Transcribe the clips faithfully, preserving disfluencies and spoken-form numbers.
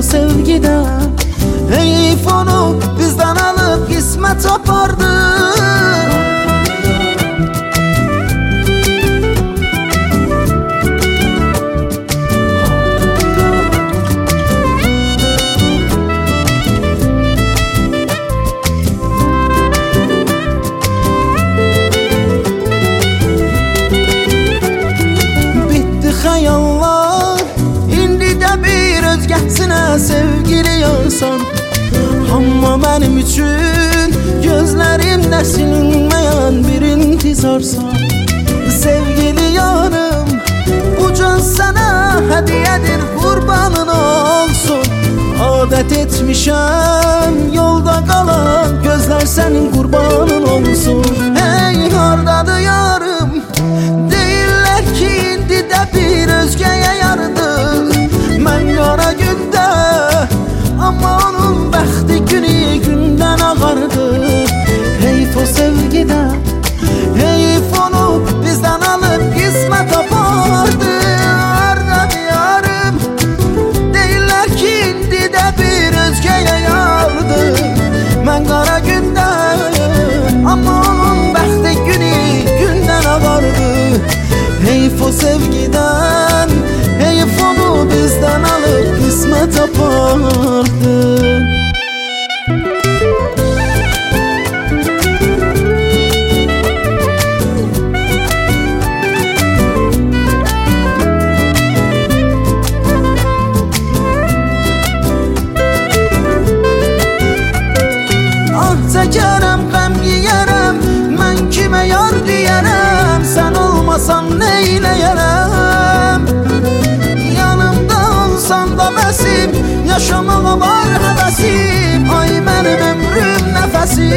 o sevgiden. Heyf onu bizden alıp kısmet apardı. Xəyallar indi də bir özgəsinə sevgili yazsan. Amma mənim üçün gözlərimdə silinməyən bir intizarsan. Sevgili yarım, bu can sənə hədiyyədir, qurbanın olsun. Adət etmişəm yolda qalan gözlər sənin qurbanın olsun. Hey, hardadır yarım? Deyirlər ki indi də bir özgəyə yardı. Mən qara gündə, amma onun bəxti günü gündən ağardı. Heyf o sevgidən, heyf onu bizdən alıb qismət apardı. Hardadır yarım? Deyirlər ki indi də bir özgəyə yardı. Mən qara gündə, amma onun bəxti günü gündən ağardı. Heyf o sevgiden, heyf onu bizden alıp kısmet apardı. Ah çəkərəm, qəm yiyərəm, mən kimə yar deyərəm? Sən olmasan neyləyərəm? Yanımda olsan da bəsim, yaşamağa var həvəsim. Ay mənim ömrüm nəfəsim.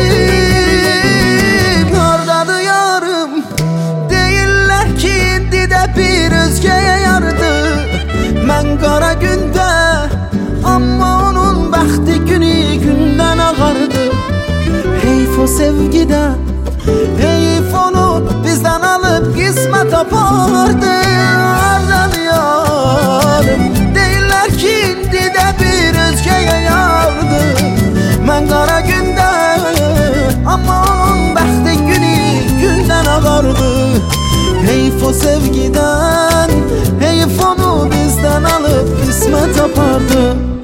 Hardadır yarım? Deyirlər ki indi də bir özgəyə yardı. Mən qara gündə, amma onun bəxti günü gündən ağardı. Heyf o sevgidən, heyf onu bizden alıp kısmet apardı. Hardadır yarım? Deyirlər ki indi də bir özgəyə yardı. Mən qara gündə, amma onun bəxti günü gündən ağardı. Heyf o sevgiden, heyf onu bizden alıp kısmet apardı.